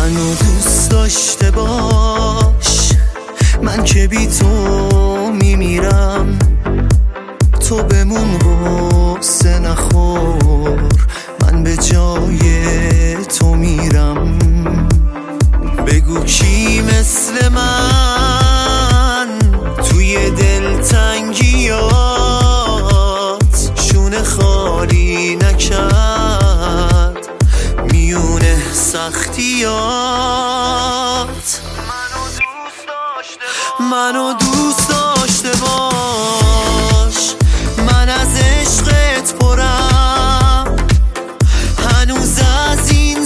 منو دوست داشته باش، من که بی تو میمیرم. تو بمون غصه نخور، من به جای تو میرم. بگو کی مثل من توی دلتنگیات شونه خالی نکرد میونه سختیات. منو دوست داشته باش، من از عشقت پرم. هنوز از این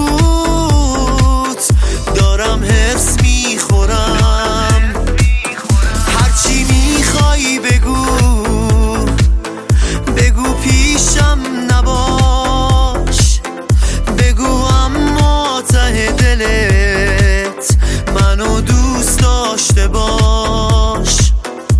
سکوت دارم حرص میخورم. هرچی میخوای بگو، بگو پیشم نباش. بگو اما ته دلت منو دوست داشته باش.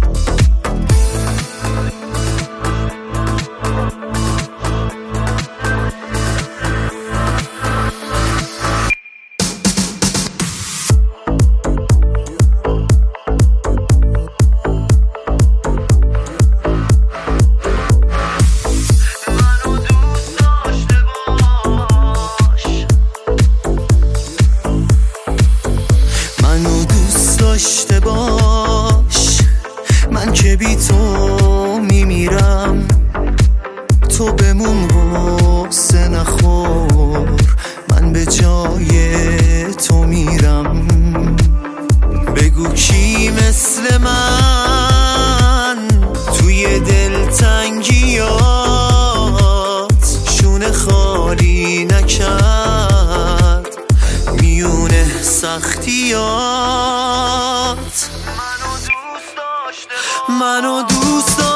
منو دوست داشته باش، من که بی تو میمیرم. تو بمون غصه نخور، من به جای تو میرم. بگو کی مثل من توی دلتنگیات شونه خالی نکرد میونه سختیات. منو دوست